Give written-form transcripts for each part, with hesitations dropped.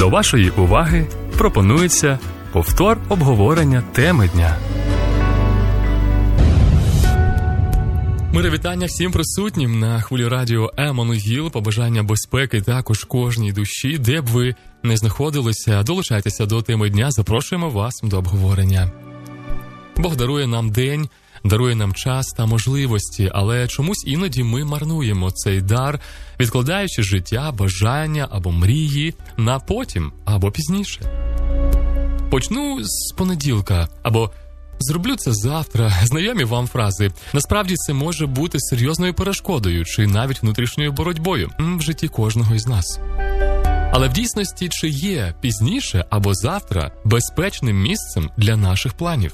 До вашої уваги пропонується повтор обговорення теми дня. Мире вітання всім присутнім на хвилі радіо Еммануїл. Побажання безпеки також кожній душі, де б ви не знаходилися. Долучайтеся до теми дня, запрошуємо вас до обговорення. Бог дарує нам день, дарує нам час та можливості, але чомусь іноді ми марнуємо цей дар, відкладаючи життя, бажання або мрії на потім або пізніше. Почну з понеділка або зроблю це завтра. Знайомі вам фрази. Насправді це може бути серйозною перешкодою чи навіть внутрішньою боротьбою в житті кожного із нас. Але в дійсності чи є пізніше або завтра безпечним місцем для наших планів?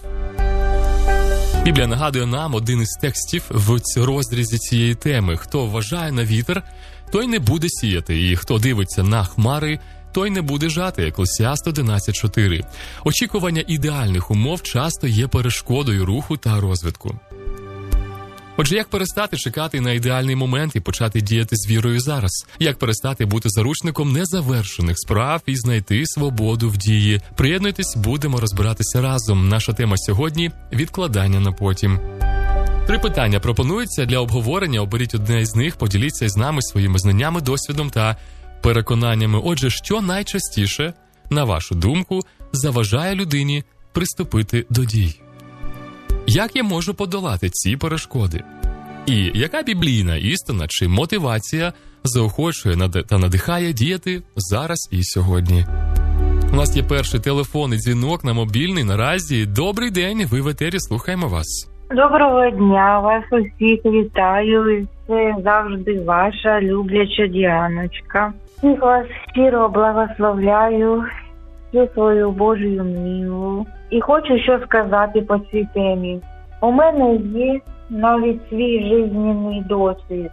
Біблія нагадує нам один із текстів в розрізі цієї теми. Хто вважає на вітер, той не буде сіяти, і хто дивиться на хмари, той не буде жати. Екклесіаст 11.4. Очікування ідеальних умов часто є перешкодою руху та розвитку. Отже, як перестати чекати на ідеальний момент і почати діяти з вірою зараз? Як перестати бути заручником незавершених справ і знайти свободу в дії? Приєднуйтесь, будемо розбиратися разом. Наша тема сьогодні – відкладання на потім. 3 питання пропонуються для обговорення. Оберіть одне із них, поділіться із нами своїми знаннями, досвідом та переконаннями. Отже, що найчастіше, на вашу думку, заважає людині приступити до дій? Як я можу подолати ці перешкоди? І яка біблійна істина чи мотивація заохочує та надихає діяти зараз і сьогодні? У нас є перший телефонний дзвінок на мобільний наразі. Добрий день, ви в етері, слухаємо вас. Доброго дня, вас усіх вітаю. І це завжди ваша любляча Діаночка. Всіх вас щиро благословляю, всю свою Божою милу. І хочу що сказати по цій темі. У мене є навіть свій життєвий досвід.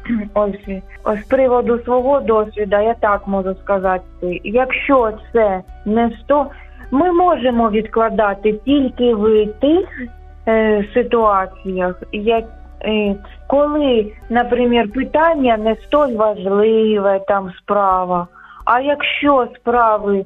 Ось з приводу свого досвіду я так можу сказати. Якщо це не 100, ми можемо відкладати тільки в тих ситуаціях, коли, наприклад, питання не столь важливе, там справа. А якщо справи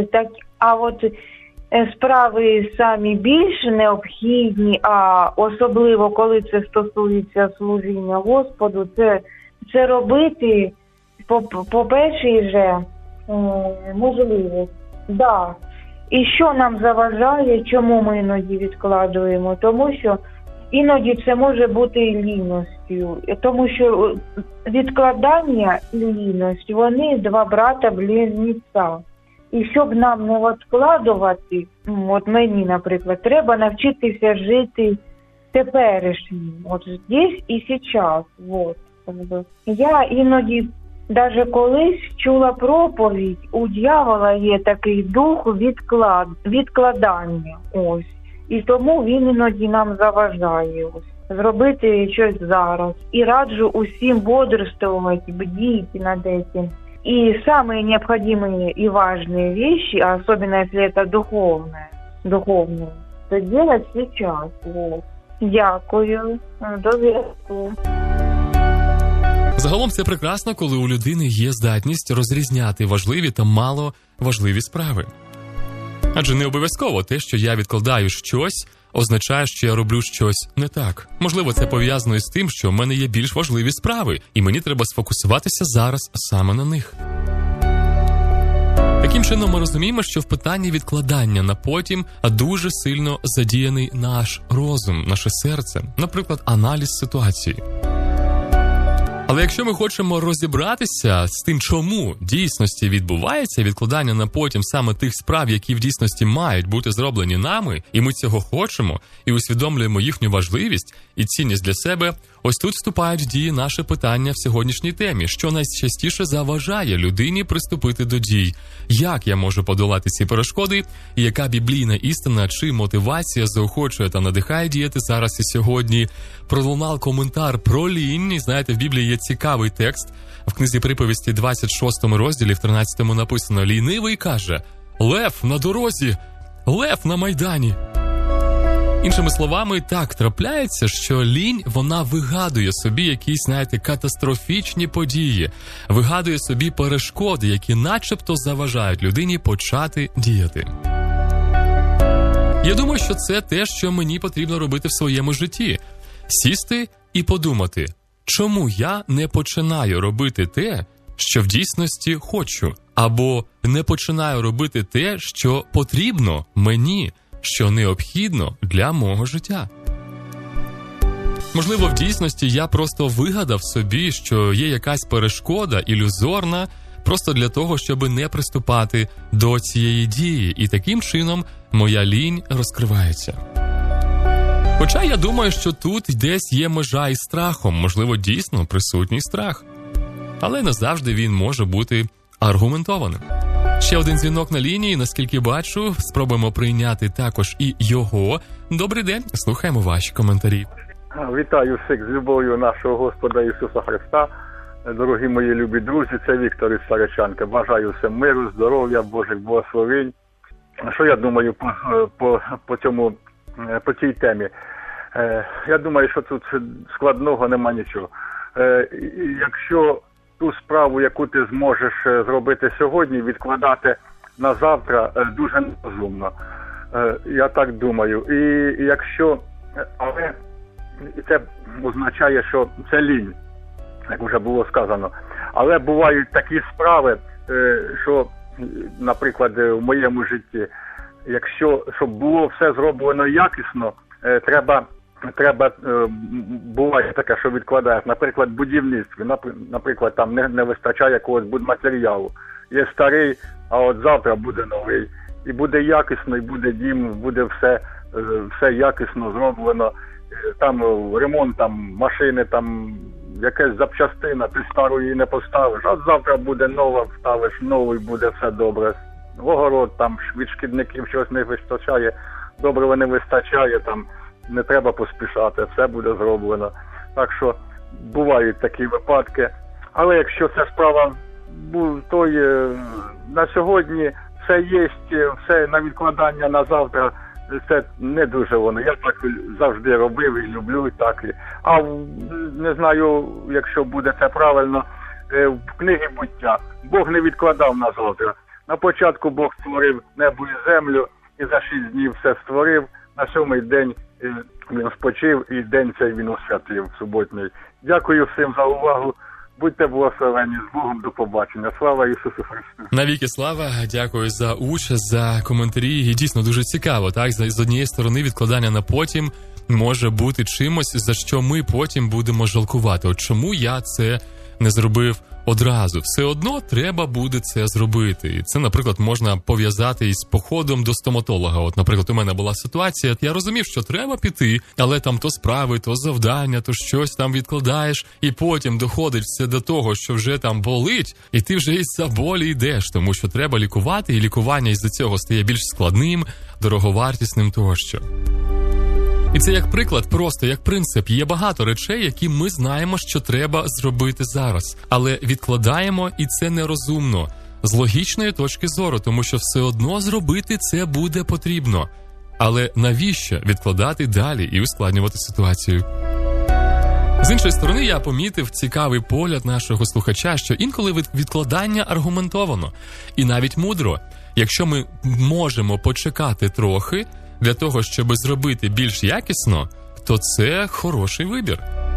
справи самі більш необхідні, а особливо коли це стосується служіння Господу, це робити по першій же можливості. Да. І що нам заважає, чому ми іноді відкладуємо? Тому що іноді це може бути і лінністю. Тому що відкладання і лінність, вони 2 брата-близнеця. І щоб нам не відкладувати, от мені, наприклад, треба навчитися жити теперішнім, от здесь і зараз. Вот. Я іноді, навіть колись чула проповідь, у дьявола є такий дух відкладання. Ось. І тому він іноді нам заважає зробити щось зараз. І раджу усім бодрствувати, бдіть над этим. И самые необходимые и важные вещи, особенно если это духовное, то делать сейчас. Вот. Дякую. До зв'язку. Загалом це прекрасно, коли у людини є здатність розрізняти важливі та маловажливі справи. Адже не обов'язково те, що я відкладаю щось, означає, що я роблю щось не так. Можливо, це пов'язано із тим, що в мене є більш важливі справи, і мені треба сфокусуватися зараз саме на них. Таким чином ми розуміємо, що в питанні відкладання на потім дуже сильно задіяний наш розум, наше серце, наприклад, аналіз ситуації. Але якщо ми хочемо розібратися з тим, чому в дійсності відбувається відкладання на потім саме тих справ, які в дійсності мають бути зроблені нами, і ми цього хочемо, і усвідомлюємо їхню важливість і цінність для себе, ось тут вступають в дії наше питання в сьогоднішній темі. Що найчастіше заважає людині приступити до дій? Як я можу подолати ці перешкоди? І яка біблійна істина чи мотивація заохочує та надихає діяти зараз і сьогодні? Пролунав коментар про лінь. І знаєте, в Біблії є цікавий текст. В книзі приповісті 26 розділі, в 13 написано: «Лінивий каже: лев на дорозі, лев на майдані». Іншими словами, так трапляється, що лінь, вона вигадує собі якісь, катастрофічні події, вигадує собі перешкоди, які начебто заважають людині почати діяти. Я думаю, що це те, що мені потрібно робити в своєму житті. Сісти і подумати, чому я не починаю робити те, що в дійсності хочу, або не починаю робити те, що потрібно мені, що необхідно для мого життя. Можливо, в дійсності я просто вигадав собі, що є якась перешкода ілюзорна, просто для того, щоб не приступати до цієї дії, і таким чином моя лінь розкривається. Хоча я думаю, що тут десь є межа із страхом, можливо, дійсно присутній страх. Але не завжди він може бути аргументованим. Ще один дзвінок на лінії, наскільки бачу, спробуємо прийняти також і його. Добрий день, слухаємо ваші коментарі. Вітаю всіх з любов'ю нашого Господа Ісуса Христа. Дорогі мої любі друзі, це Віктор із Саричанки. Бажаю всім миру, здоров'я, Божих благословень. Що я думаю по цій темі? Я думаю, що тут складного нема нічого. Якщо ту справу, яку ти зможеш зробити сьогодні, відкладати на завтра, дуже нерозумно. Я так думаю. І якщо... Але це означає, що це лінь, як вже було сказано. Але бувають такі справи, що, наприклад, в моєму житті, щоб було все зроблено якісно, треба буває таке, що відкладаєш, наприклад, в будівництві, наприклад, там не вистачає якогось будматеріалу. Є старий, а от завтра буде новий. І буде якісно, і буде дім, буде все якісно зроблено. Там ремонт, там машини, там якась запчастина, ти стару її не поставиш, а завтра буде нова, вставиш нову і буде все добре. В огород, там від шкідників щось не вистачає, добрива не вистачає, там не треба поспішати, все буде зроблено. Так що бувають такі випадки. Але якщо ця справа, то на сьогодні все є, все на відкладання на завтра, це не дуже воно. Я так завжди робив і люблю, і так. А не знаю, якщо буде це правильно, в книгі буття Бог не відкладав на завтра. На початку Бог створив небо і землю, і за 6 днів все створив. На 7-й день він спочив, і день цей він освятив, суботній. Дякую всім за увагу. Будьте благословені, з Богом, до побачення. Слава Ісусу Христу! Навіки слава, дякую за участь, за коментарі. І дійсно дуже цікаво, так? З однієї сторони відкладання на потім може бути чимось, за що ми потім будемо жалкувати. От чому я це не зробив одразу? Все одно треба буде це зробити. І це, наприклад, можна пов'язати із походом до стоматолога. От, наприклад, у мене була ситуація, я розумів, що треба піти, але там то справи, то завдання, то щось там відкладаєш, і потім доходить все до того, що вже там болить, і ти вже із-за болі йдеш, тому що треба лікувати, і лікування із-за цього стає більш складним, дороговартісним тощо. І це як приклад, просто як принцип. Є багато речей, які ми знаємо, що треба зробити зараз. Але відкладаємо, і це нерозумно. З логічної точки зору, тому що все одно зробити це буде потрібно. Але навіщо відкладати далі і ускладнювати ситуацію? З іншої сторони, я помітив цікавий погляд нашого слухача, що інколи відкладання аргументовано. І навіть мудро. Якщо ми можемо почекати трохи, для того, щоб зробити більш якісно, то це хороший вибір.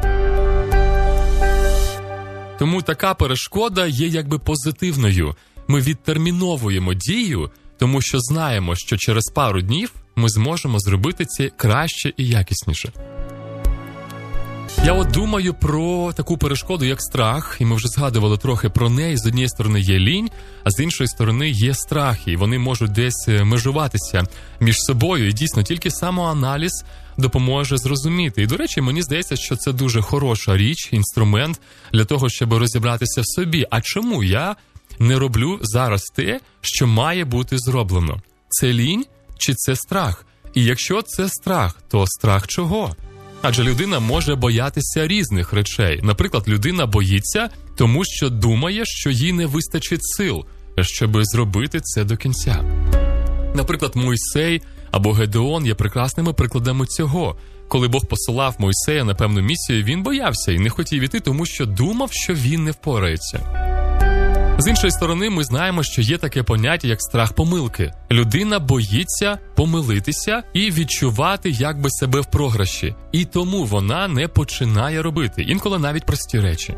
Тому така перешкода є якби позитивною. Ми відтерміновуємо дію, тому що знаємо, що через пару днів ми зможемо зробити це краще і якісніше. Я от думаю про таку перешкоду, як страх, і ми вже згадували трохи про неї. З однієї сторони є лінь, а з іншої сторони є страхи, і вони можуть десь межуватися між собою, і дійсно тільки самоаналіз допоможе зрозуміти. І, до речі, мені здається, що це дуже хороша річ, інструмент для того, щоб розібратися в собі. А чому я не роблю зараз те, що має бути зроблено? Це лінь чи це страх? І якщо це страх, то страх чого? Адже людина може боятися різних речей. Наприклад, людина боїться, тому що думає, що їй не вистачить сил, щоб зробити це до кінця. Наприклад, Мойсей або Гедеон є прекрасними прикладами цього. Коли Бог посилав Мойсея на певну місію, він боявся і не хотів іти, тому що думав, що він не впорається. З іншої сторони, ми знаємо, що є таке поняття, як страх помилки. Людина боїться помилитися і відчувати якби себе в програші. І тому вона не починає робити, інколи навіть прості речі.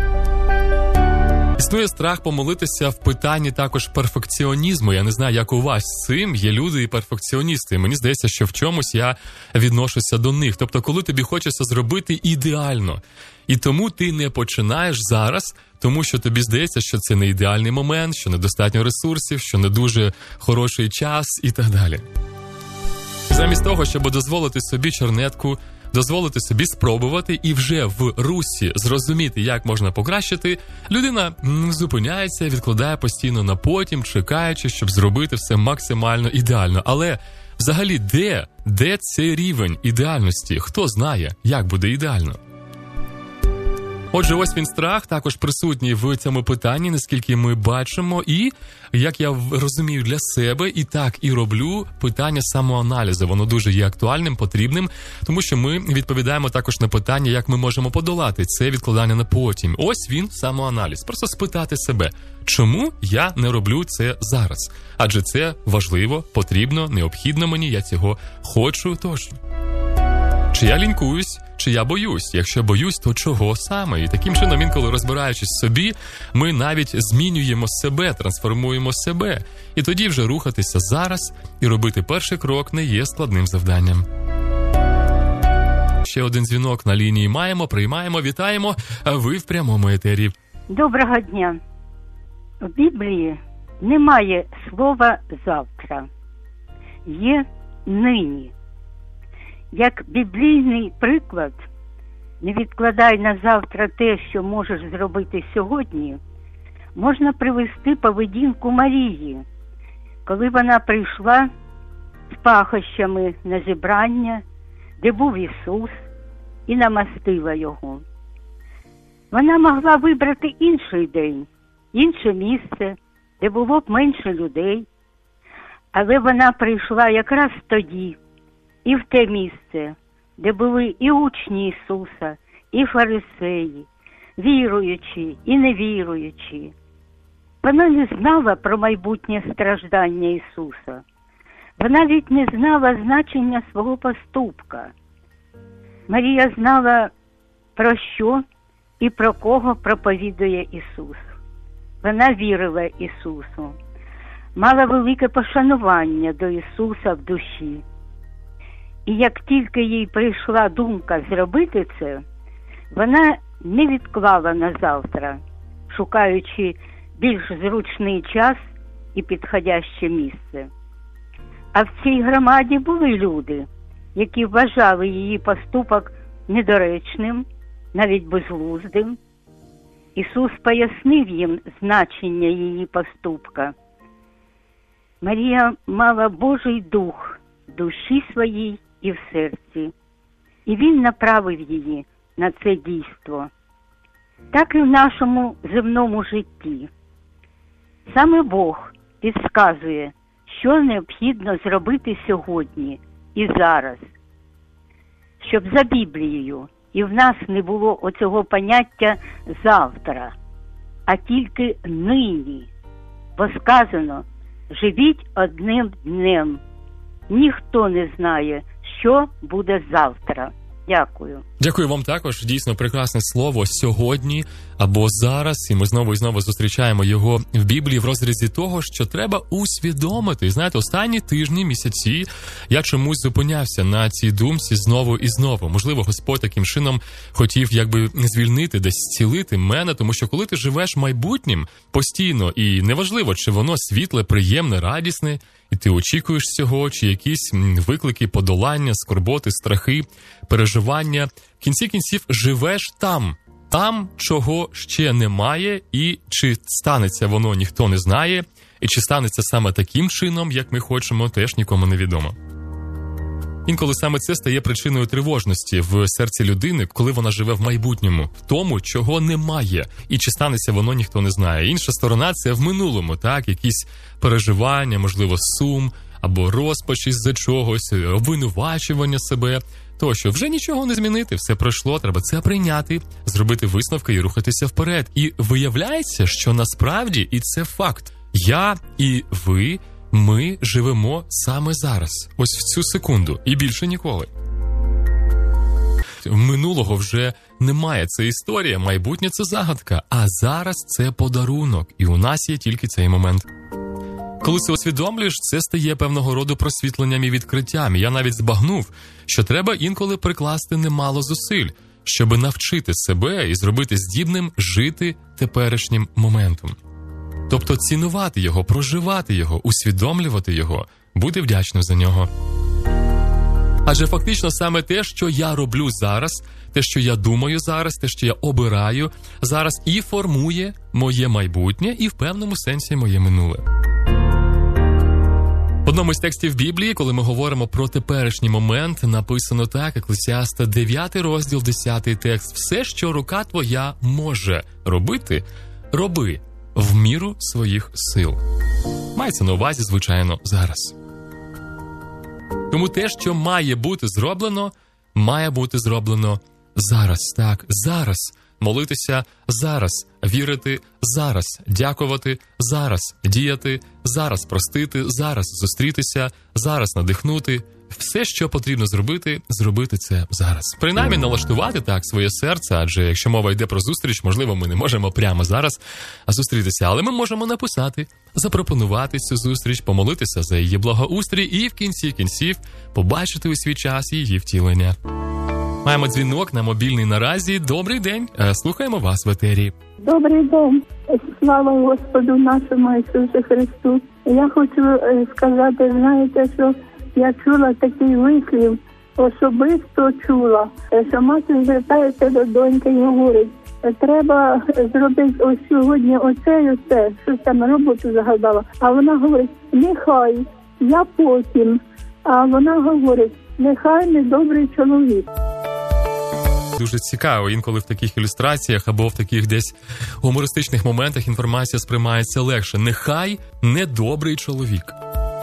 Існує страх помилитися в питанні також перфекціонізму. Я не знаю, як у вас з цим. Є люди і перфекціоністи. Мені здається, що в чомусь я відношуся до них. Тобто, коли тобі хочеться зробити ідеально. І тому ти не починаєш зараз, тому що тобі здається, що це не ідеальний момент, що недостатньо ресурсів, що не дуже хороший час і так далі. Замість того, щоб дозволити собі чернетку, дозволити собі спробувати і вже в русі зрозуміти, як можна покращити, людина зупиняється, відкладає постійно на потім, чекаючи, щоб зробити все максимально ідеально. Але взагалі де цей рівень ідеальності? Хто знає, як буде ідеально? Отже, ось він страх, також присутній в цьому питанні, наскільки ми бачимо, і, як я розумію для себе, і так і роблю, питання самоаналізу. Воно дуже є актуальним, потрібним, тому що ми відповідаємо також на питання, як ми можемо подолати це відкладання на потім. Ось він, самоаналіз. Просто спитати себе, чому я не роблю це зараз? Адже це важливо, потрібно, необхідно мені, я цього хочу, тож. Чи я лінькуюсь, чи я боюсь? Якщо боюсь, то чого саме? І таким чином, інколи розбираючись собі, ми навіть змінюємо себе, трансформуємо себе. І тоді вже рухатися зараз і робити перший крок не є складним завданням. Ще один дзвінок на лінії маємо, приймаємо, вітаємо. А ви в прямому етері. Доброго дня. В Біблії немає слова «завтра». Є «нині». Як біблійний приклад, не відкладай на завтра те, що можеш зробити сьогодні, можна привести поведінку Марії, коли вона прийшла з пахощами на зібрання, де був Ісус, і намастила його. Вона могла вибрати інший день, інше місце, де було б менше людей, але вона прийшла якраз тоді, і в те місце, де були і учні Ісуса, і фарисеї, віруючі і невіруючі. Вона не знала про майбутнє страждання Ісуса. Вона навіть не знала значення свого поступка. Марія знала, про що і про кого проповідує Ісус. Вона вірила Ісусу, мала велике пошанування до Ісуса в душі. І як тільки їй прийшла думка зробити це, вона не відклала на завтра, шукаючи більш зручний час і підходяще місце. А в цій громаді були люди, які вважали її поступок недоречним, навіть безглуздим. Ісус пояснив їм значення її поступка. Марія мала Божий дух в душі своїй і в серці, і Він направив її на це дійство. Так і в нашому земному житті. Саме Бог підказує, що необхідно зробити сьогодні і зараз, щоб за Біблією і в нас не було оцього поняття «завтра», а тільки «нині». Бо сказано «живіть одним днем». Ніхто не знає, що буде завтра. Дякую. Дякую вам також. Дійсно прекрасне слово «сьогодні» або «зараз». І ми знову і знову зустрічаємо його в Біблії в розрізі того, що треба усвідомити. Знаєте, останні тижні, місяці я чомусь зупинявся на цій думці знову і знову. Можливо, Господь таким чином хотів якби звільнити, десь зцілити мене, тому що коли ти живеш майбутнім постійно, і неважливо, чи воно світле, приємне, радісне, і ти очікуєш цього, чи якісь виклики, подолання, скорботи, страхи, переживання. В кінці кінців живеш там, чого ще немає, і чи станеться воно, ніхто не знає, і чи станеться саме таким чином, як ми хочемо, теж нікому не відомо. Інколи саме це стає причиною тривожності в серці людини, коли вона живе в майбутньому, в тому, чого немає, і чи станеться воно, ніхто не знає. Інша сторона – це в минулому, так, якісь переживання, можливо, сум, або розпач із-за чогось, обвинувачування себе, тощо. Вже нічого не змінити, все пройшло, треба це прийняти, зробити висновки і рухатися вперед. І виявляється, що насправді, і це факт, я і ви, ми живемо саме зараз, ось в цю секунду, і більше ніколи. Минулого вже немає, це історія, майбутнє – це загадка, а зараз це подарунок, і у нас є тільки цей момент. Коли це усвідомлюєш, це стає певного роду просвітленням і відкриттям. Я навіть збагнув, що треба інколи прикласти немало зусиль, щоб навчити себе і зробити здібним жити теперішнім моментом. Тобто цінувати його, проживати його, усвідомлювати його, бути вдячним за нього. Адже фактично саме те, що я роблю зараз, те, що я думаю зараз, те, що я обираю зараз, і формує моє майбутнє, і в певному сенсі моє минуле. В одному з текстів Біблії, коли ми говоримо про теперішній момент, написано так, Еклесіаста 9 розділ, 10 текст. «Все, що рука твоя може робити, роби в міру своїх сил». Мається на увазі, звичайно, зараз. Тому те, що має бути зроблено зараз, так, зараз. Молитися зараз, вірити зараз, дякувати зараз, діяти зараз, простити зараз, зустрітися зараз, надихнути. Все, що потрібно зробити це зараз. Принаймні налаштувати так своє серце, адже якщо мова йде про зустріч, можливо, ми не можемо прямо зараз зустрітися, але ми можемо написати, запропонувати цю зустріч, помолитися за її благоустрій і в кінці кінців побачити у свій час її втілення. Маємо дзвінок на мобільний наразі. Добрий день, слухаємо вас в етері. Добрий день, слава Господу нашому Ісусу Христу. Я хочу сказати, знаєте, що я чула такий вислів, особисто чула, що мати звертається до доньки і говорить, треба зробити ось сьогодні оце і оце, щось там роботу загадала. А вона говорить, нехай, я потім. А вона говорить, нехай недобрий чоловік. Дуже цікаво, інколи в таких ілюстраціях або в таких десь гумористичних моментах інформація сприймається легше. Нехай недобрий чоловік.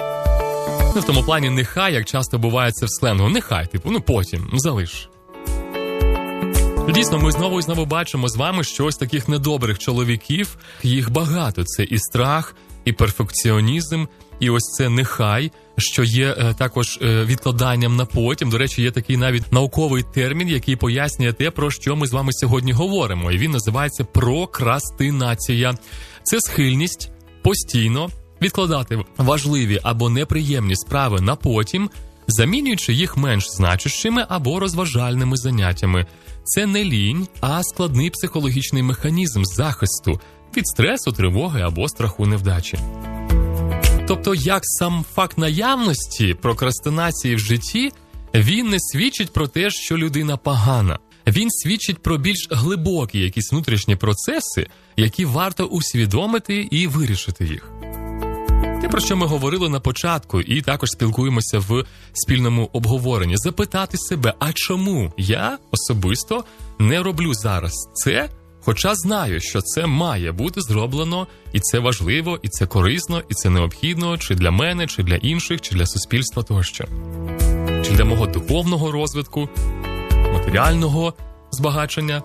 В тому плані нехай, як часто буває це в сленгу. Нехай, потім, залиш. Дійсно, ми знову і знову бачимо з вами, що ось таких недобрих чоловіків, їх багато. Це і страх, і перфекціонізм, і ось це нехай, що є також відкладанням на потім. До речі, є такий навіть науковий термін, який пояснює те, про що ми з вами сьогодні говоримо. І він називається прокрастинація. Це схильність постійно відкладати важливі або неприємні справи на потім, замінюючи їх менш значущими або розважальними заняттями. Це не лінь, а складний психологічний механізм захисту від стресу, тривоги або страху невдачі. Тобто, як сам факт наявності прокрастинації в житті, він не свідчить про те, що людина погана. Він свідчить про більш глибокі якісь внутрішні процеси, які варто усвідомити і вирішити їх. Те, про що ми говорили на початку, і також спілкуємося в спільному обговоренні. Запитати себе, а чому я особисто не роблю зараз це, хоча знаю, що це має бути зроблено, і це важливо, і це корисно, і це необхідно, чи для мене, чи для інших, чи для суспільства тощо. Чи для мого духовного розвитку, матеріального збагачення.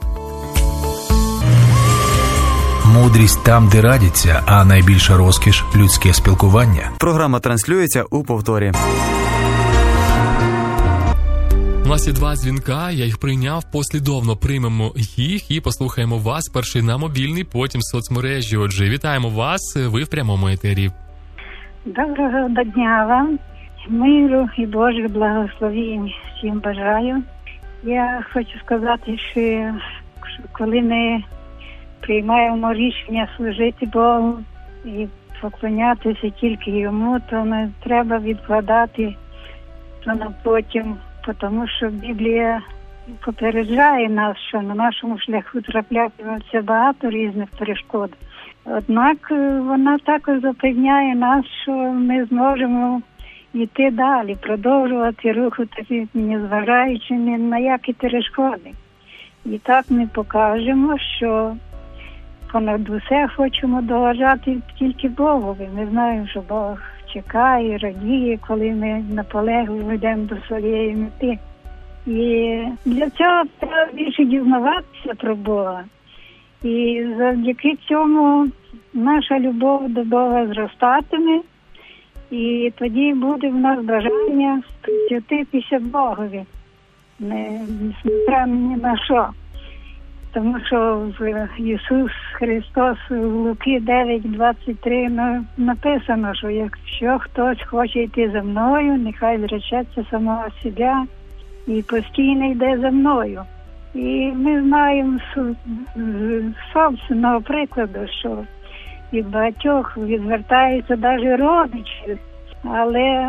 Мудрість там, де радяться, а найбільша розкіш – людське спілкування. Програма транслюється у повторі. У нас є 2 дзвінка, я їх прийняв, послідовно приймемо їх і послухаємо вас. Перший на мобільний, потім в соцмережі. Отже, вітаємо вас, ви в прямому етері. Доброго дня вам, миру і Божих благословень всім бажаю. Я хочу сказати, що коли ми приймаємо рішення служити Богу і поклонятися тільки Йому, то не треба відкладати то на потім, тому що Біблія попереджає нас, що на нашому шляху траплятиметься багато різних перешкод. Однак вона також запевняє нас, що ми зможемо йти далі, продовжувати рухатися, незважаючи ні на які перешкоди. І так ми покажемо, що понад усе хочемо доважати тільки Богові. Ми знаємо, що Бог чекає, радіє, коли ми наполегливо йдемо до своєї мети. І для цього треба більше дізнаватися про Бога. І завдяки цьому наша любов до Бога зростатиме, і тоді буде в нас бажання присвятитися Богові, несмотря ні на що. Тому що в Ісус Христос в Луки 9:23 написано, що якщо хтось хоче йти за мною, нехай зречеться самого себе і постійно йде за мною. І ми знаємо з собственного прикладу, що від багатьох відвертаються навіть родичі, але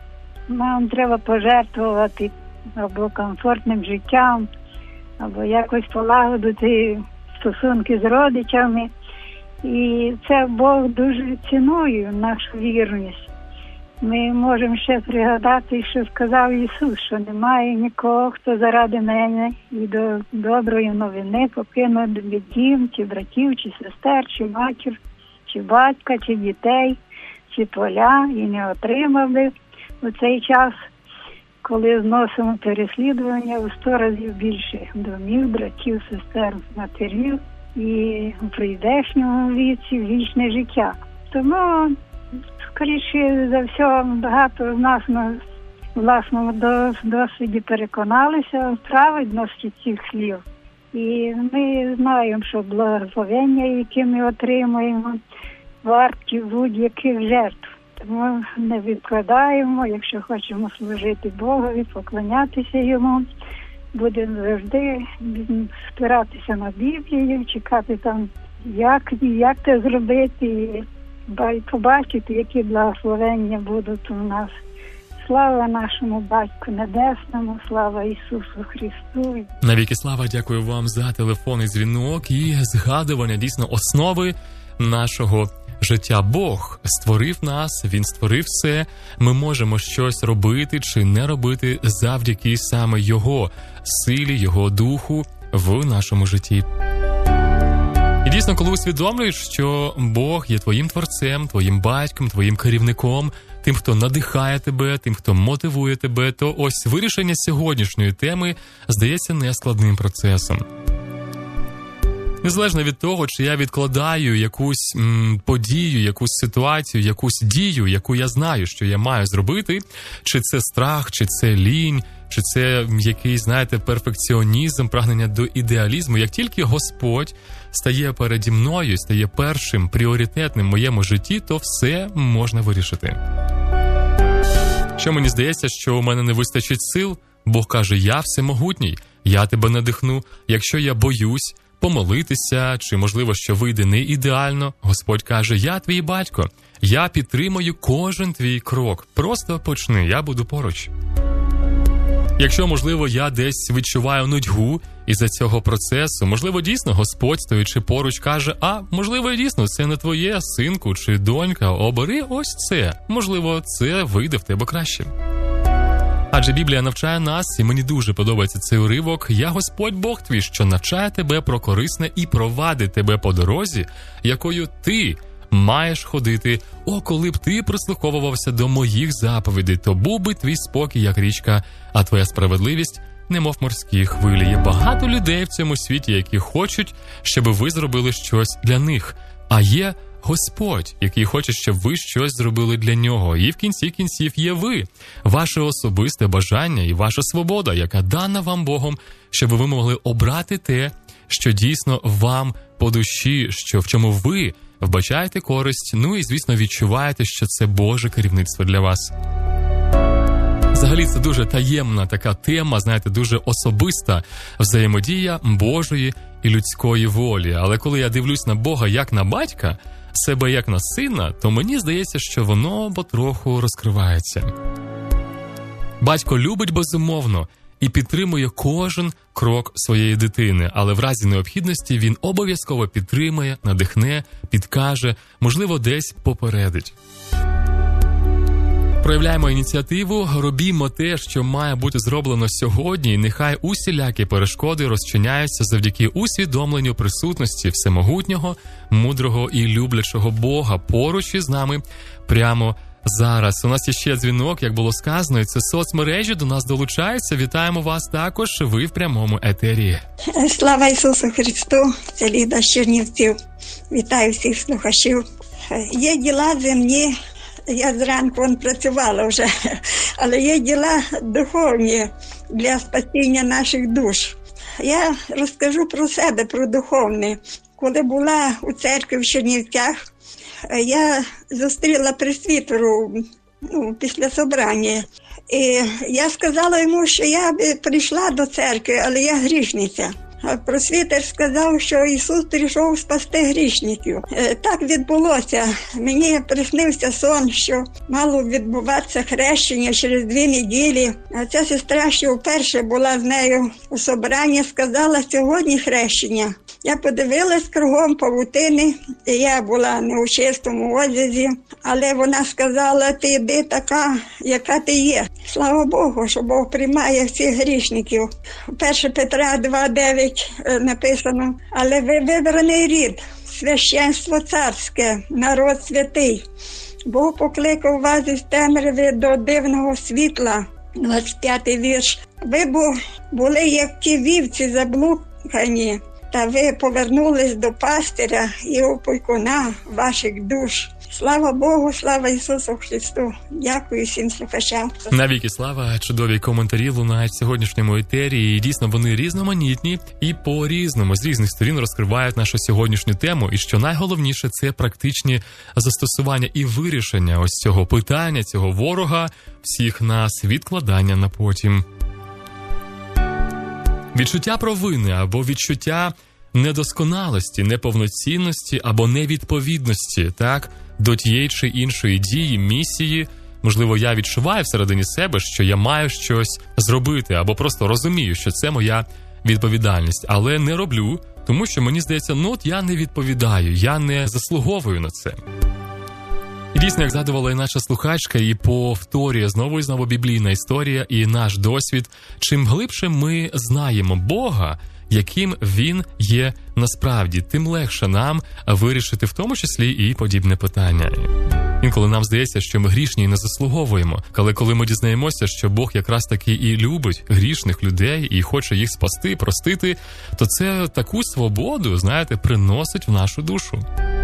нам треба пожертвувати або комфортним життям, або якось полагодити стосунки з родичами. І це Бог дуже цінує нашу вірність. Ми можемо ще пригадати, що сказав Ісус, що немає нікого, хто заради мене і до доброї новини покинув дім, чи братів, чи сестер, чи матір, чи батька, чи дітей, чи поля, і не отримав би у цей час, коли зносимо переслідування у 100 разів більше домів, братів, сестер, матерів і у прийдешньому віці вічне життя. Тому, скоріше за все, багато з нас на власному досвіді переконалися в праведності цих слів. І ми знаємо, що благословення, які ми отримуємо, варті будь-яких жертв. Тому не відкладаємо, якщо хочемо служити Богові, поклонятися Йому, будемо завжди спиратися на Біблію, чекати там, як це зробити, і побачити, які благословення будуть у нас. Слава нашому Батьку Небесному, слава Ісусу Христу. Навіки слава, дякую вам за телефонний дзвінок і згадування дійсно основи нашого життя. Бог створив нас, Він створив все. Ми можемо щось робити чи не робити завдяки саме Його силі, Його духу в нашому житті. І дійсно, коли усвідомлюєш, що Бог є твоїм творцем, твоїм батьком, твоїм керівником, тим, хто надихає тебе, тим, хто мотивує тебе, то ось вирішення сьогоднішньої теми здається нескладним процесом. Незалежно від того, чи я відкладаю якусь подію, якусь ситуацію, якусь дію, яку я знаю, що я маю зробити, чи це страх, чи це лінь, чи це якийсь, знаєте, перфекціонізм, прагнення до ідеалізму. Як тільки Господь стає переді мною, стає першим, пріоритетним в моєму житті, то все можна вирішити. Що мені здається, що у мене не вистачить сил, Бог каже, я всемогутній, я тебе надихну. Якщо я боюсь помолитися, чи, можливо, що вийде не ідеально, Господь каже, я твій батько, я підтримую кожен твій крок. Просто почни, я буду поруч. Якщо, можливо, я десь відчуваю нудьгу із-за цього процесу, можливо, дійсно Господь, стоячи поруч, каже, а, можливо, дійсно, це не твоє, синку чи донька, обери ось це. Можливо, це вийде в тебе краще. Адже Біблія навчає нас, і мені дуже подобається цей уривок, «Я Господь Бог твій, що навчає тебе про корисне і провадить тебе по дорозі, якою ти маєш ходити. О, коли б ти прислуховувався до моїх заповідей, то був би твій спокій, як річка, а твоя справедливість, немов морські хвилі». Є багато людей в цьому світі, які хочуть, щоб ви зробили щось для них. А є Господь, який хоче, щоб ви щось зробили для нього. І в кінці кінців є ви, ваше особисте бажання і ваша свобода, яка дана вам Богом, щоб ви могли обрати те, що дійсно вам по душі, що в чому ви вбачаєте користь, ну і, звісно, відчуваєте, що це Боже керівництво для вас. Взагалі, це дуже таємна така тема, знаєте, дуже особиста взаємодія Божої і людської волі. Але коли я дивлюсь на Бога як на батька, себе як на сина, то мені здається, що воно потроху розкривається. Батько любить безумовно і підтримує кожен крок своєї дитини, але в разі необхідності він обов'язково підтримує, надихне, підкаже, можливо, десь попередить. Проявляємо ініціативу, робімо те, що має бути зроблено сьогодні, і нехай усілякі перешкоди розчиняються завдяки усвідомленню присутності всемогутнього, мудрого і люблячого Бога поруч із нами прямо зараз. У нас є ще дзвінок, як було сказано, і це соцмережі до нас долучаються. Вітаємо вас також, ви в прямому етері. Слава Ісусу Христу, це Ліда з Чернівців. Вітаю всіх слухачів. Є діла земні, я зранку працювала вже, але є діла духовні для спасіння наших душ. Я розкажу про себе, про духовне. Коли була у церкві в Чернівцях, я зустріла пресвітеру після собрання. І я сказала йому, що я би прийшла до церкви, але я грішниця. А пресвітер сказав, що Ісус прийшов спасти грішників. Так відбулося. Мені приснився сон, що мало відбуватися хрещення через 2 неділі. А ця сестра, що вперше була з нею у собранні, сказала, сьогодні хрещення. Я подивилась кругом павутини, і я була не у чистому одязі, але вона сказала, ти йди така, яка ти є. Слава Богу, що Бог приймає всіх грішників. 1 Петра 2:9 написано, але ви вибраний рід, священство царське, народ святий. Бог покликав вас із темряви до дивного світла. 25-й вірш. Ви були як ті вівці заблукані, та ви повернулись до пастиря і опікуна ваших душ. Слава Богу, слава Ісусу Христу. Дякую всім слухачам. Навіки слава, чудові коментарі лунають в сьогоднішньому етері. І дійсно вони різноманітні і по-різному з різних сторін розкривають нашу сьогоднішню тему. І що найголовніше, це практичні застосування і вирішення ось цього питання, цього ворога, всіх нас, відкладання на потім. Відчуття провини або відчуття недосконалості, неповноцінності або невідповідності, так, до тієї чи іншої дії, місії. Можливо, я відчуваю всередині себе, що я маю щось зробити, або просто розумію, що це моя відповідальність, але не роблю, тому що мені здається, я не відповідаю, я не заслуговую на це. І дійсно, як згадувала і наша слухачка, і повторює знову і знову біблійна історія і наш досвід, чим глибше ми знаємо Бога, яким Він є насправді, тим легше нам вирішити в тому числі і подібне питання. Інколи нам здається, що ми грішні і не заслуговуємо, але коли ми дізнаємося, що Бог якраз таки і любить грішних людей і хоче їх спасти, простити, то це таку свободу, знаєте, приносить в нашу душу.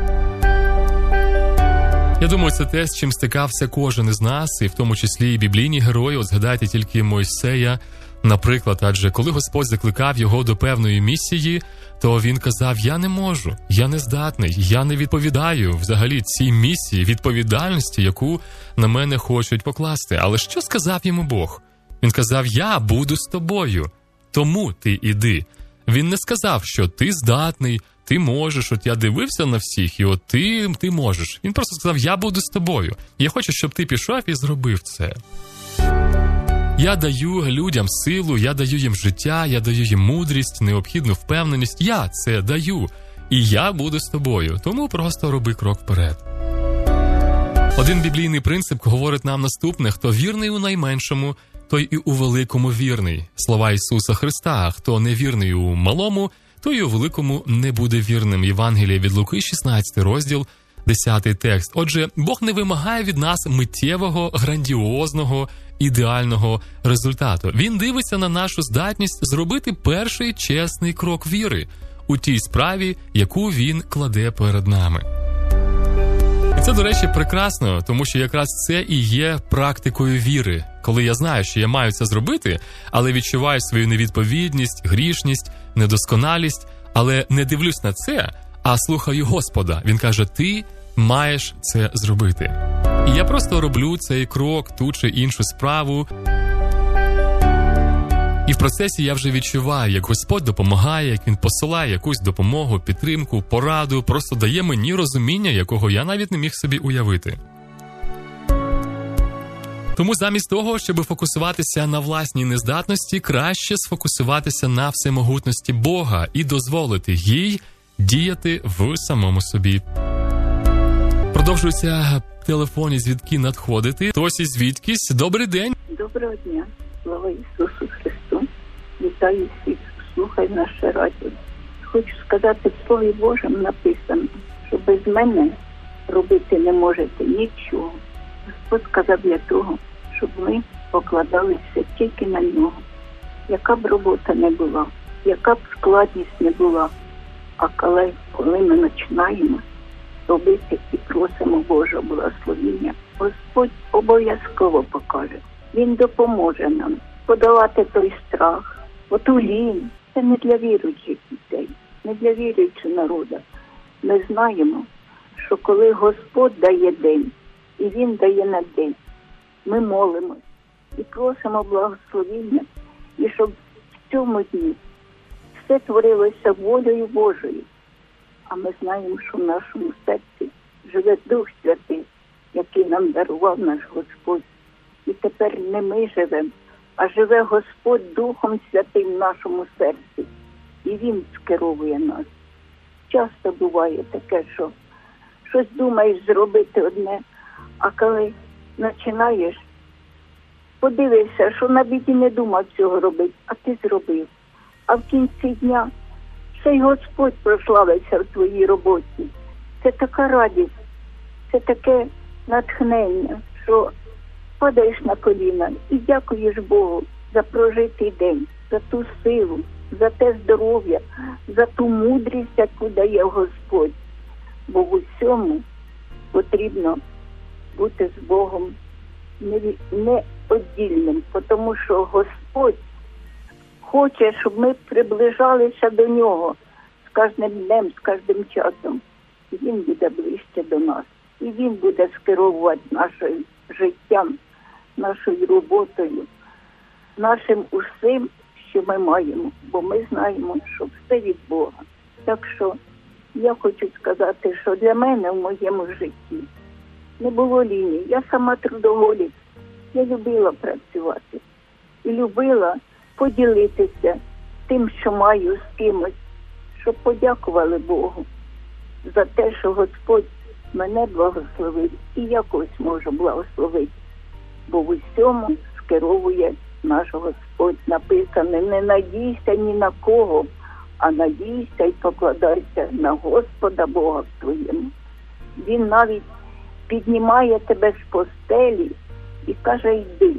Я думаю, це те, з чим стикався кожен із нас, і в тому числі і біблійні герої. От згадайте тільки Мойсея, наприклад, адже коли Господь закликав його до певної місії, то він казав, я не можу, я не здатний, я не відповідаю взагалі цій місії, відповідальності, яку на мене хочуть покласти. Але що сказав йому Бог? Він сказав, я буду з тобою, тому ти іди. Він не сказав, що ти здатний, ти можеш, от я дивився на всіх, і от ти можеш. Він просто сказав, я буду з тобою. Я хочу, щоб ти пішов і зробив це. Я даю людям силу, я даю їм життя, я даю їм мудрість, необхідну впевненість. Я це даю. І я буду з тобою. Тому просто роби крок вперед. Один біблійний принцип говорить нам наступне. Хто вірний у найменшому, той і у великому вірний. Слова Ісуса Христа. Хто не вірний у малому, той і у великому не буде вірним. Євангеліє від Луки, 16 розділ, 10 текст. Отже, Бог не вимагає від нас миттєвого, грандіозного, ідеального результату. Він дивиться на нашу здатність зробити перший чесний крок віри у тій справі, яку Він кладе перед нами. І це, до речі, прекрасно, тому що якраз це і є практикою віри. Коли я знаю, що я маю це зробити, але відчуваю свою невідповідність, грішність, недосконалість, але не дивлюсь на це, а слухаю Господа. Він каже, ти маєш це зробити. І я просто роблю цей крок, ту чи іншу справу. І в процесі я вже відчуваю, як Господь допомагає, як Він посилає якусь допомогу, підтримку, пораду, просто дає мені розуміння, якого я навіть не міг собі уявити. Тому замість того, щоб фокусуватися на власній нездатності, краще сфокусуватися на всемогутності Бога і дозволити їй діяти в самому собі. Продовжуються телефонні дзвінки надходити. Хтось із звідкись. Добрий день. Доброго дня. Слава Ісусу Христу. Вітаю всіх. Слухай наше радіо. Хочу сказати, в Слові Божому написано, що без мене робити не можете нічого. Господь сказав для того, щоб ми покладалися тільки на нього. Яка б робота не була, яка б складність не була, а коли ми починаємо робити і просимо Божого благословення, Господь обов'язково покаже. Він допоможе нам подолати той страх, оту лінь. Це не для віруючих дітей, не для віруючого народу. Ми знаємо, що коли Господь дає день, і Він дає на день, ми молимось і просимо благословення, і щоб в цьому дні все творилося волею Божою. А ми знаємо, що в нашому серці живе Дух Святий, який нам дарував наш Господь. І тепер не ми живемо, а живе Господь Духом Святим в нашому серці. І Він скеровує нас. Часто буває таке, що щось думаєш зробити одне, а коли починаєш, подивишся, що навіть і не думав цього робити, а ти зробив. А в кінці дня ще й Господь прославиться в твоїй роботі. Це така радість, це таке натхнення, що падаєш на коліна і дякуєш Богу за прожитий день, за ту силу, за те здоров'я, за ту мудрість, яку дає Господь. Бо в усьому потрібно бути з Богом неоддільним, тому що Господь хоче, щоб ми приближалися до Нього з кожним днем, з кожним часом. І Він буде ближче до нас. І Він буде скеровувати нашим життям, нашою роботою, нашим усім, що ми маємо. Бо ми знаємо, що все від Бога. Так що я хочу сказати, що для мене в моєму житті не було лінії. Я сама трудоголік. Я любила працювати. І любила поділитися тим, що маю з кимось, щоб подякували Богу за те, що Господь мене благословив і якось може благословити. Бо в усьому скеровує наш Господь. Написано: не надійся ні на кого, а надійся і покладайся на Господа Бога твоєму. Він навіть піднімає тебе з постелі і каже: йди.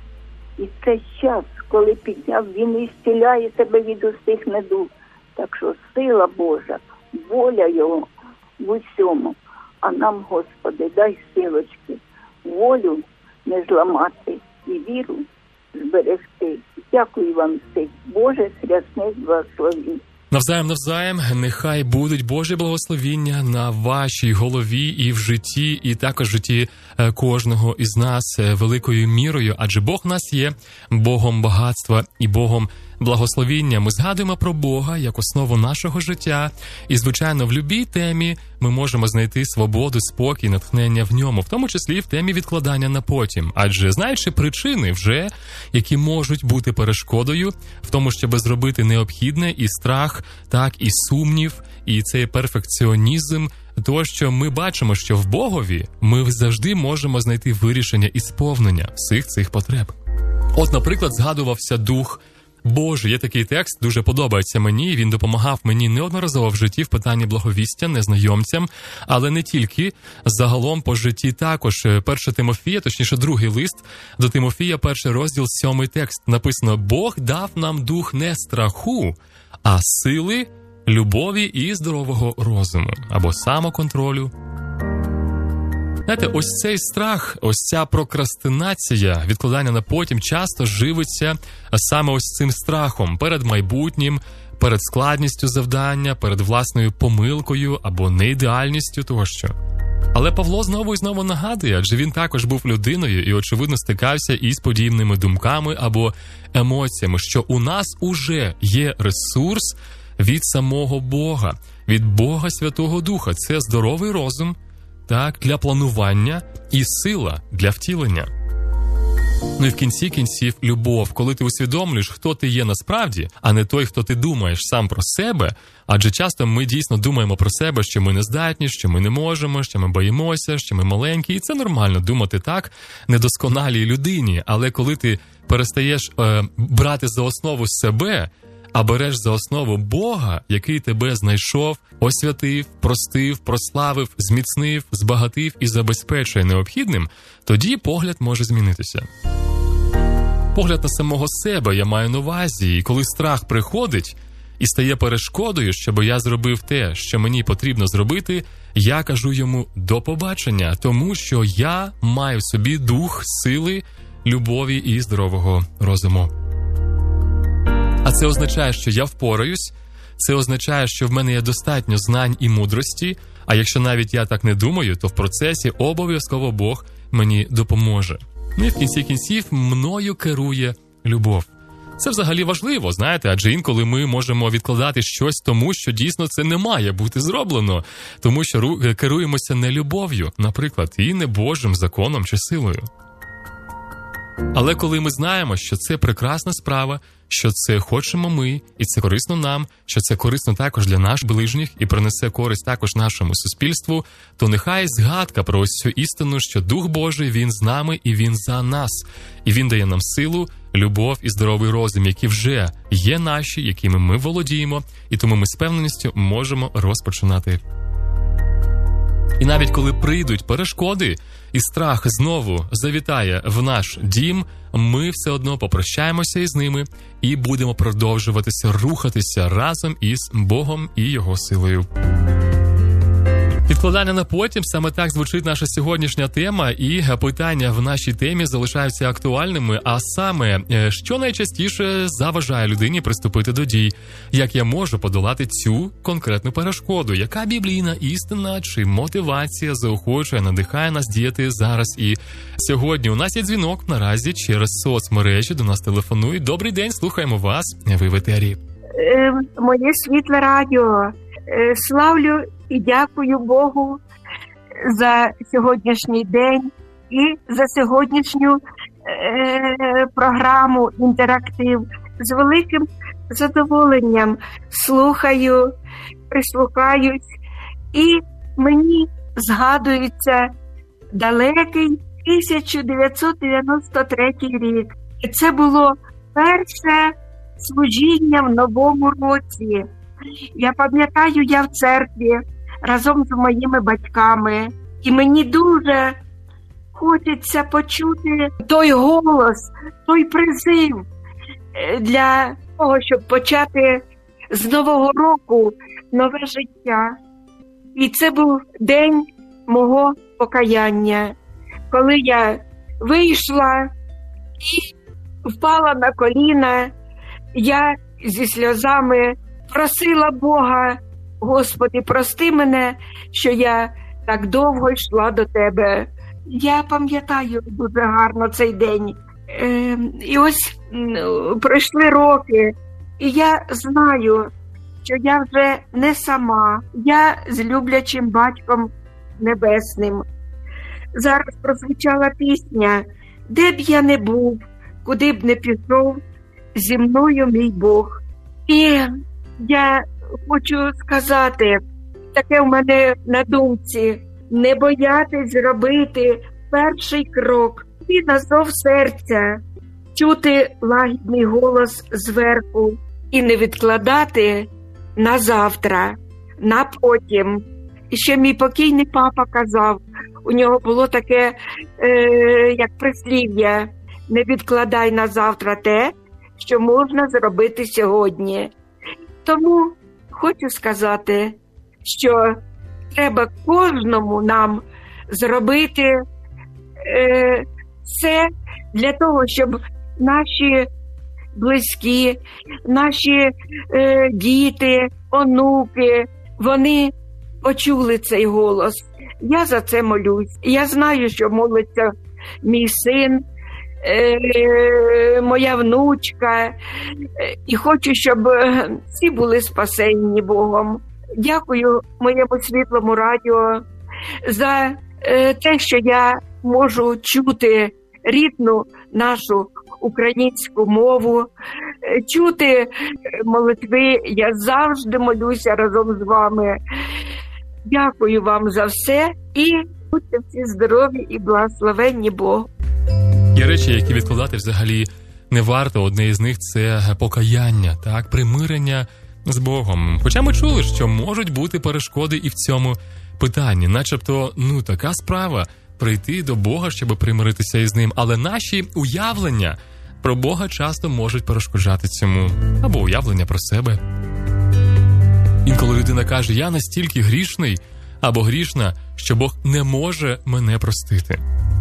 І це час, коли підняв, Він ісціляє тебе від усіх недуг. Так що сила Божа, воля Його в усьому. А нам, Господи, дай силочки, волю не зламати і віру зберегти. Дякую вам всіх. Боже, рясних благословінь. Навзаєм, нехай будуть Божі благословіння на вашій голові і в житті, і також в житті кожного із нас великою мірою, адже Бог в нас є Богом багатства і Богом благословіння. Ми згадуємо про Бога як основу нашого життя, і, звичайно, в любій темі ми можемо знайти свободу, спокій, натхнення в ньому, в тому числі і в темі відкладання на потім. Адже, знаючи причини вже, які можуть бути перешкодою в тому, щоб зробити необхідне, і страх, так, і сумнів, і цей перфекціонізм, то, що ми бачимо, що в Богові ми завжди можемо знайти вирішення і сповнення всіх цих потреб. От, наприклад, згадувався Дух Боже, є такий текст, дуже подобається мені, він допомагав мені неодноразово в житті в питанні благовістя незнайомцям, але не тільки, загалом по житті також. 1 Тимофія, точніше другий лист до Тимофія, 1 розділ, 7 текст, написано: Бог дав нам дух не страху, а сили, любові і здорового розуму, або самоконтролю. Знаєте, ось цей страх, ось ця прокрастинація, відкладання на потім часто живиться саме ось цим страхом перед майбутнім, перед складністю завдання, перед власною помилкою або неідеальністю тощо. Але Павло знову і знову нагадує, адже він також був людиною і, очевидно, стикався із подібними думками або емоціями, що у нас уже є ресурс від самого Бога, від Бога Святого Духа. Це здоровий розум, так, для планування і сила для втілення. Ну і в кінці кінців любов, коли ти усвідомлюєш, хто ти є насправді, а не той, хто ти думаєш сам про себе, адже часто ми дійсно думаємо про себе, що ми не здатні, що ми не можемо, що ми боїмося, що ми маленькі, і це нормально думати так недосконалій людині, але коли ти перестаєш брати за основу себе, а береш за основу Бога, який тебе знайшов, освятив, простив, прославив, зміцнив, збагатив і забезпечує необхідним, тоді погляд може змінитися. Погляд на самого себе я маю на увазі, і коли страх приходить і стає перешкодою, щоб я зробив те, що мені потрібно зробити, я кажу йому «до побачення», тому що я маю в собі дух, сили, любові і здорового розуму. А це означає, що я впораюсь, це означає, що в мене є достатньо знань і мудрості, а якщо навіть я так не думаю, то в процесі обов'язково Бог мені допоможе. Ну і в кінці кінців мною керує любов. Це взагалі важливо, знаєте, адже інколи ми можемо відкладати щось тому, що дійсно це не має бути зроблено, тому що керуємося не любов'ю, наприклад, і не Божим законом чи силою. Але коли ми знаємо, що це прекрасна справа, що це хочемо ми, і це корисно нам, що це корисно також для наших ближніх і принесе користь також нашому суспільству, то нехай згадка про ось цю істину, що Дух Божий, Він з нами і Він за нас. І Він дає нам силу, любов і здоровий розум, які вже є наші, якими ми володіємо, і тому ми з певненістю можемо розпочинати. І навіть коли прийдуть перешкоди, і страх знову завітає в наш дім, ми все одно попрощаємося із ними і будемо продовжуватися рухатися разом із Богом і Його силою. Відкладання на потім, саме так звучить наша сьогоднішня тема, і питання в нашій темі залишаються актуальними, а саме, що найчастіше заважає людині приступити до дій, як я можу подолати цю конкретну перешкоду, яка біблійна істина чи мотивація заохочує, надихає нас діяти зараз і сьогодні. У нас є дзвінок наразі через соцмережі, до нас телефонують. Добрий день, слухаємо вас, ви в етері. Моє світле радіо, славлю і дякую Богу за сьогоднішній день і за сьогоднішню програму «Інтерактив». З великим задоволенням слухаю, прислухаюсь, і мені згадується далекий 1993 рік. Це було перше служіння в новому році. Я пам'ятаю, я в церкві разом з моїми батьками, і мені дуже хочеться почути той голос, той призив для того, щоб почати з Нового року нове життя. І це був день мого покаяння, коли я вийшла і впала на коліна, я зі сльозами просила Бога: Господи, прости мене, що я так довго йшла до Тебе. Я пам'ятаю дуже гарно цей день. І ось пройшли роки, і я знаю, що я вже не сама, я з люблячим Батьком Небесним. Зараз прозвучала пісня: «Де б я не був, куди б не пішов, зі мною мій Бог». І я хочу сказати, таке в мене на думці: не боятись зробити перший крок і на зов серця, чути лагідний голос зверху і не відкладати на завтра, на потім. І ще мій покійний папа казав, у нього було таке, як прислів'я: не відкладай на завтра те, що можна зробити сьогодні. Тому хочу сказати, що треба кожному нам зробити все для того, щоб наші близькі, наші діти, онуки, вони почули цей голос. Я за це молюсь. Я знаю, що молиться мій син, моя внучка, і хочу, щоб всі були спасені Богом. Дякую моєму світлому радіо за те, що я можу чути рідну нашу українську мову, чути молитви. Я завжди молюся разом з вами. Дякую вам за все і будьте всі здорові і благословенні Богу. Є речі, які відкладати взагалі не варто. Одне із них – це покаяння, так, примирення з Богом. Хоча ми чули, що можуть бути перешкоди і в цьому питанні. Начебто, така справа – прийти до Бога, щоб примиритися із Ним. Але наші уявлення про Бога часто можуть перешкоджати цьому. Або уявлення про себе. Інколи людина каже, я настільки грішний або грішна, що Бог не може мене простити.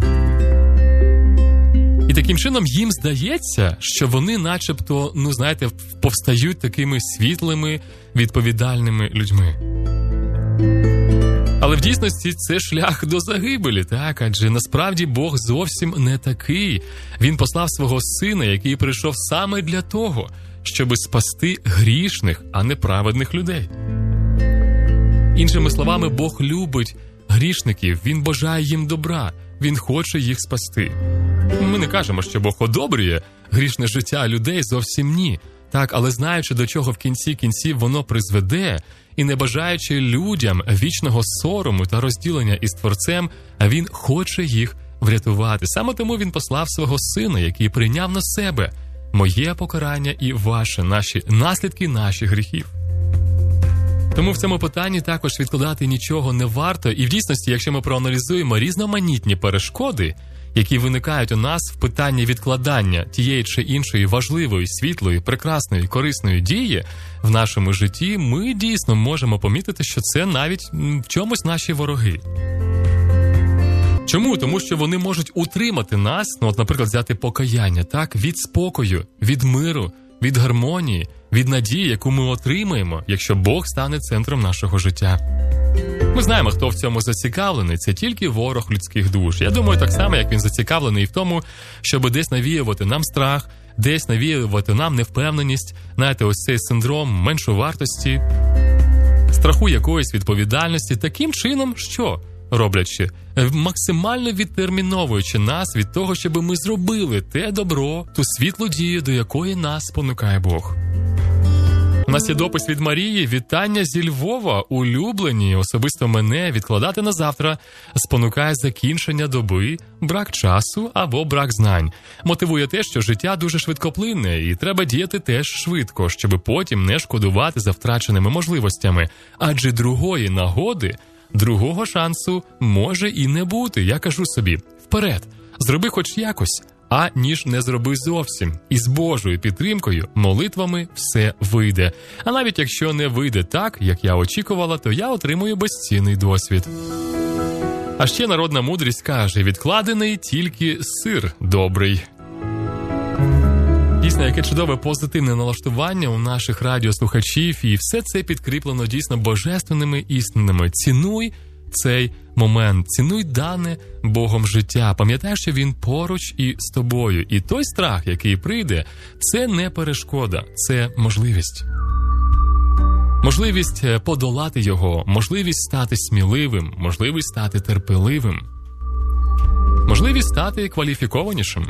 І таким чином їм здається, що вони начебто, повстають такими світлими, відповідальними людьми. Але в дійсності це шлях до загибелі, так? Адже насправді Бог зовсім не такий. Він послав свого Сина, який прийшов саме для того, щоби спасти грішних, а не праведних людей. Іншими словами, Бог любить грішників, Він бажає їм добра, Він хоче їх спасти. Ми не кажемо, що Бог одобрює грішне життя людей, зовсім ні. Так, але знаючи, до чого в кінці кінців воно призведе, і не бажаючи людям вічного сорому та розділення із Творцем, Він хоче їх врятувати. Саме тому Він послав свого Сина, який прийняв на себе моє покарання і ваше, наслідки наших гріхів. Тому в цьому питанні також відкладати нічого не варто. І в дійсності, якщо ми проаналізуємо різноманітні перешкоди, які виникають у нас в питанні відкладання тієї чи іншої важливої, світлої, прекрасної, корисної дії в нашому житті, ми дійсно можемо помітити, що це навіть в чомусь наші вороги. Чому? Тому що вони можуть утримати нас, наприклад, взяти покаяння, так, від спокою, від миру, від гармонії, від надії, яку ми отримаємо, якщо Бог стане центром нашого життя. Ми знаємо, хто в цьому зацікавлений. Це тільки ворог людських душ. Я думаю, так само, як він зацікавлений в тому, щоб десь навіювати нам страх, десь навіювати нам невпевненість, ось цей синдром меншовартості, страху якоїсь відповідальності. Таким чином, що роблячи? Максимально відтерміновуючи нас від того, щоб ми зробили те добро, ту світлу дію, до якої нас спонукає Бог. У нас є допис від Марії. Вітання зі Львова. Улюблені, особисто мене відкладати на завтра спонукає закінчення доби, брак часу або брак знань. Мотивує те, що життя дуже швидкоплинне і треба діяти теж швидко, щоб потім не шкодувати за втраченими можливостями. Адже другої нагоди, другого шансу може і не бути. Я кажу собі, вперед, зроби хоч якось, ніж не зроби зовсім. І з Божою підтримкою, молитвами все вийде. А навіть якщо не вийде так, як я очікувала, то я отримую безцінний досвід. А ще народна мудрість каже, відкладений тільки сир добрий. Дійсно, яке чудове позитивне налаштування у наших радіослухачів, і все це підкріплено дійсно божественними істинами. Цінуй цей момент, цінуй дане Богом життя. Пам'ятай, що Він поруч і з тобою. І той страх, який прийде, це не перешкода, це можливість. Можливість подолати його, можливість стати сміливим, можливість стати терпеливим, можливість стати кваліфікованішим.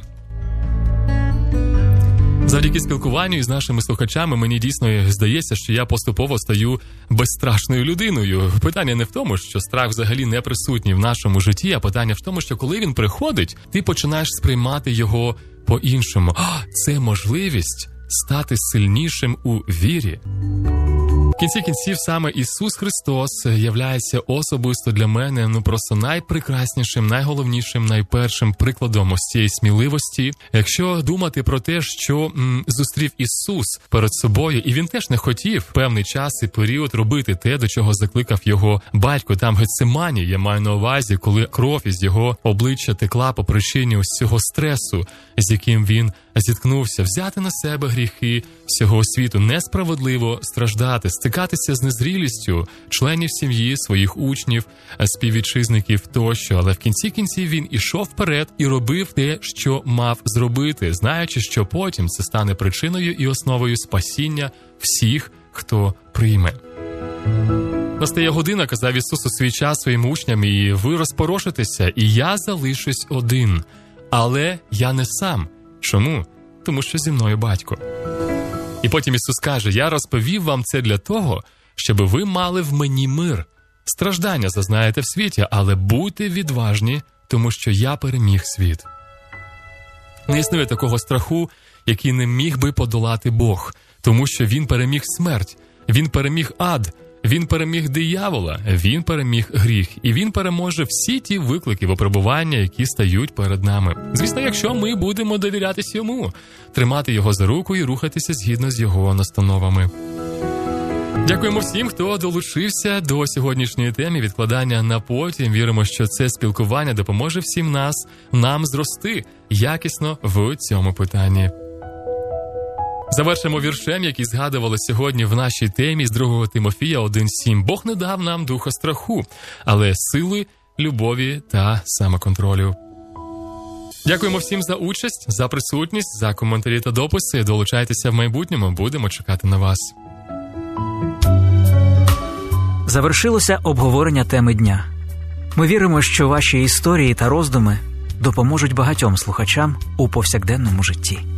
Завдяки спілкуванню із нашими слухачами мені дійсно здається, що я поступово стаю безстрашною людиною. Питання не в тому, що страх взагалі не присутній в нашому житті, а питання в тому, що коли він приходить, ти починаєш сприймати його по-іншому. Це можливість стати сильнішим у вірі. В кінці кінців саме Ісус Христос являється особисто для мене просто найпрекраснішим, найголовнішим, найпершим прикладом ось цієї сміливості. Якщо думати про те, що зустрів Ісус перед собою, і Він теж не хотів певний час і період робити те, до чого закликав його батько. Там в Гетсимані, я маю на увазі, коли кров із його обличчя текла по причині ось цього стресу, з яким він зіткнувся, взяти на себе гріхи всього світу, несправедливо страждати, стикатися з незрілістю членів сім'ї, своїх учнів, співвітчизників тощо. Але в кінці кінців він ішов вперед і робив те, що мав зробити, знаючи, що потім це стане причиною і основою спасіння всіх, хто прийме. Настає година, казав Ісус у свій час своїм учням, і ви розпорошитеся, і я залишусь один. Але я не сам. Чому? Тому що зі мною батько. І потім Ісус каже, я розповів вам це для того, щоб ви мали в мені мир. Страждання зазнаєте в світі, але будьте відважні, тому що я переміг світ. Не існує такого страху, який не міг би подолати Бог, тому що Він переміг смерть, Він переміг ад, Він переміг диявола, Він переміг гріх, і Він переможе всі ті виклики, випробування, які стають перед нами. Звісно, якщо ми будемо довірятися Йому, тримати Його за руку і рухатися згідно з Його настановами. Дякуємо всім, хто долучився до сьогоднішньої теми відкладання на потім. Віримо, що це спілкування допоможе всім нам зрости якісно в цьому питанні. Завершимо віршем, який згадували сьогодні в нашій темі з 2 Тимофія 1:7. Бог не дав нам духа страху, але сили, любові та самоконтролю. Дякуємо всім за участь, за присутність, за коментарі та дописи. Долучайтеся в майбутньому, будемо чекати на вас. Завершилося обговорення теми дня. Ми віримо, що ваші історії та роздуми допоможуть багатьом слухачам у повсякденному житті.